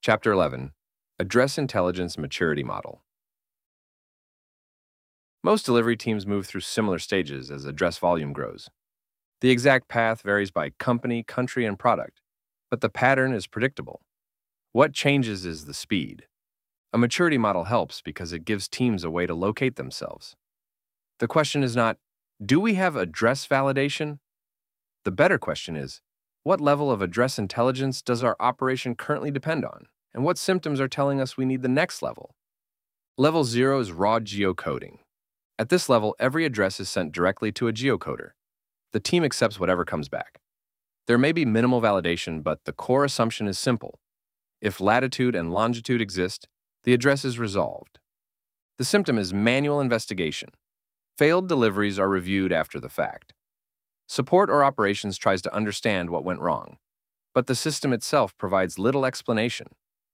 Chapter 11, Address Intelligence Maturity Model. Most delivery teams move through similar stages as address volume grows. The exact path varies by company, country, and product, but the pattern is predictable. What changes is the speed. A maturity model helps because it gives teams a way to locate themselves. The question is not, do we have address validation? The better question is, what level of address intelligence does our operation currently depend on, and what symptoms are telling us we need the next level? Level 0 is raw geocoding. At this level, every address is sent directly to a geocoder. The team accepts whatever comes back. There may be minimal validation, but the core assumption is simple. If latitude and longitude exist, the address is resolved. The symptom is manual investigation. Failed deliveries are reviewed after the fact. Support or operations tries to understand what went wrong, but the system itself provides little explanation.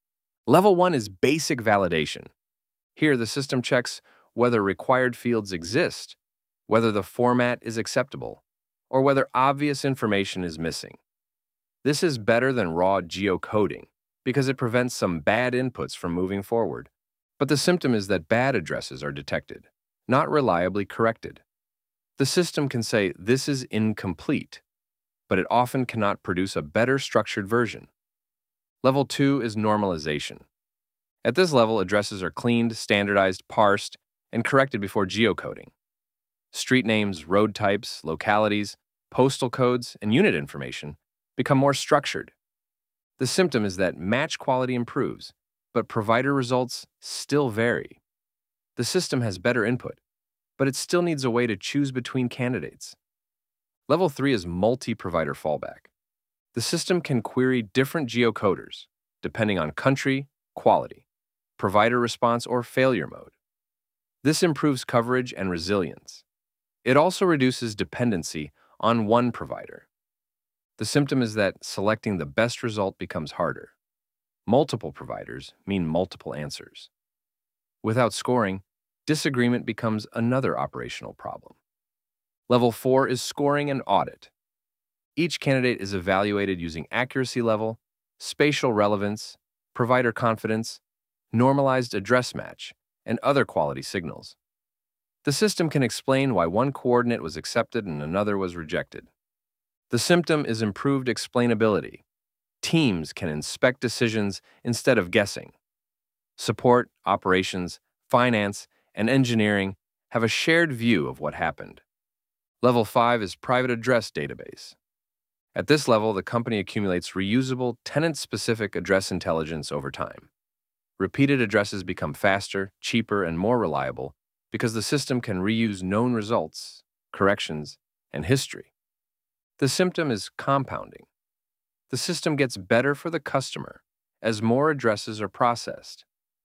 Level 1 is basic validation. Here, the system checks whether required fields exist, whether the format is acceptable, or whether obvious information is missing. This is better than raw geocoding because it prevents some bad inputs from moving forward. But the symptom is that bad addresses are detected, not reliably corrected. The system can say this is incomplete, but it often cannot produce a better structured version. Level 2 is normalization. At this level, addresses are cleaned, standardized, parsed, and corrected before geocoding. Street names, road types, localities, postal codes, and unit information become more structured. The symptom is that match quality improves, but provider results still vary. The system has better input, but it still needs a way to choose between candidates. Level 3 is multi-provider fallback. The system can query different geocoders, depending on country, quality, provider response, or failure mode. This improves coverage and resilience. It also reduces dependency on one provider. The symptom is that selecting the best result becomes harder. Multiple providers mean multiple answers. Without scoring, disagreement becomes another operational problem. Level 4 is scoring and audit. Each candidate is evaluated using accuracy level, spatial relevance, provider confidence, normalized address match, and other quality signals. The system can explain why one coordinate was accepted and another was rejected. The symptom is improved explainability. Teams can inspect decisions instead of guessing. Support, operations, finance, and engineering have a shared view of what happened. Level 5 is private address database. At this level, the company accumulates reusable, tenant-specific address intelligence over time. Repeated addresses become faster, cheaper, and more reliable because the system can reuse known results, corrections, and history. The symptom is compounding. The system gets better for the customer as more addresses are processed.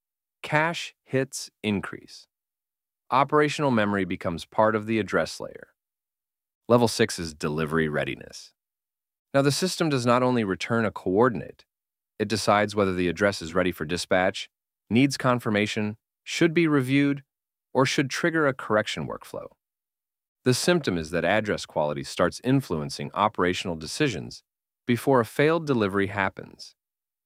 Cache hits increase. Operational memory becomes part of the address layer. Level 6 is delivery readiness. Now, the system does not only return a coordinate, it decides whether the address is ready for dispatch, needs confirmation, should be reviewed, or should trigger a correction workflow. The symptom is that address quality starts influencing operational decisions before a failed delivery happens.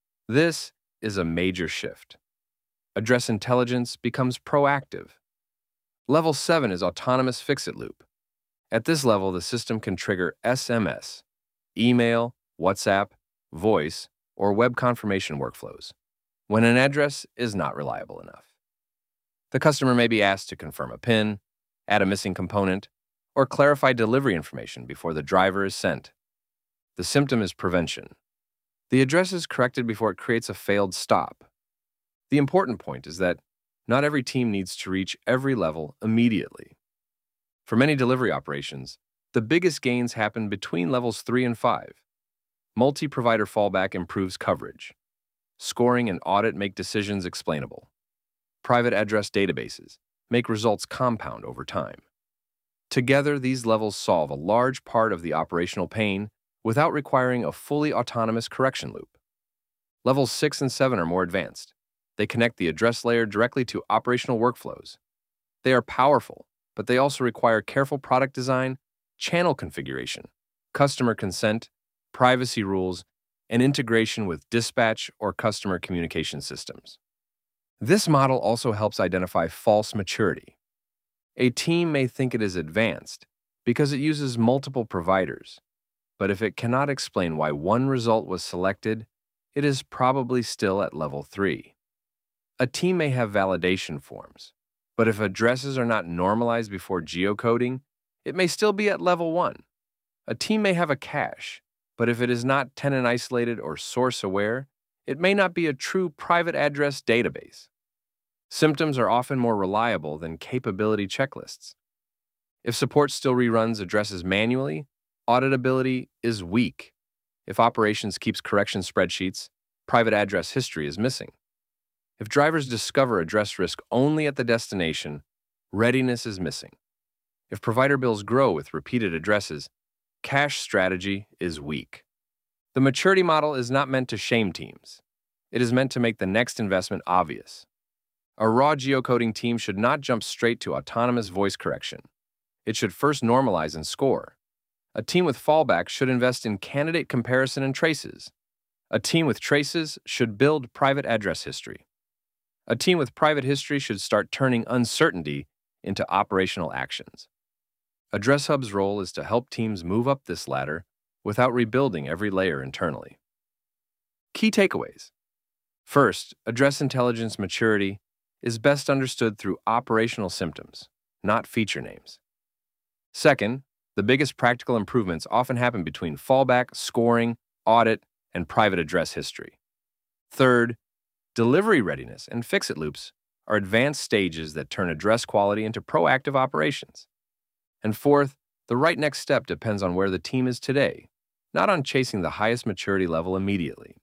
This is a major shift. Address intelligence becomes proactive. Level 7 is autonomous fix-it loop. At this level, the system can trigger SMS, email, WhatsApp, voice, or web confirmation workflows when an address is not reliable enough. The customer may be asked to confirm a PIN, add a missing component, or clarify delivery information before the driver is sent. The symptom is prevention. The address is corrected before it creates a failed stop. The important point is that not every team needs to reach every level immediately. For many delivery operations, the biggest gains happen between levels 3 and 5. Multi-provider fallback improves coverage. Scoring and audit make decisions explainable. Private address databases make results compound over time. Together, these levels solve a large part of the operational pain without requiring a fully autonomous correction loop. Levels 6 and 7 are more advanced. They connect the address layer directly to operational workflows. They are powerful, but they also require careful product design, channel configuration, customer consent, privacy rules, and integration with dispatch or customer communication systems. This model also helps identify false maturity. A team may think it is advanced because it uses multiple providers, but if it cannot explain why one result was selected, it is probably still at level 3. A team may have validation forms, but if addresses are not normalized before geocoding, it may still be at level 1. A team may have a cache, but if it is not tenant isolated or source aware, it may not be a true private address database. Symptoms are often more reliable than capability checklists. If support still reruns addresses manually, auditability is weak. If operations keeps correction spreadsheets, private address history is missing. If drivers discover address risk only at the destination, readiness is missing. If provider bills grow with repeated addresses, cache strategy is weak. The maturity model is not meant to shame teams. It is meant to make the next investment obvious. A raw geocoding team should not jump straight to autonomous voice correction. It should first normalize and score. A team with fallback should invest in candidate comparison and traces. A team with traces should build private address history. A team with private history should start turning uncertainty into operational actions. Address Hub's role is to help teams move up this ladder without rebuilding every layer internally. Key takeaways. First, address intelligence maturity is best understood through operational symptoms, not feature names. Second, the biggest practical improvements often happen between fallback, scoring, audit, and private address history. Third, delivery readiness and fix-it loops are advanced stages that turn address quality into proactive operations. And fourth, the right next step depends on where the team is today, not on chasing the highest maturity level immediately.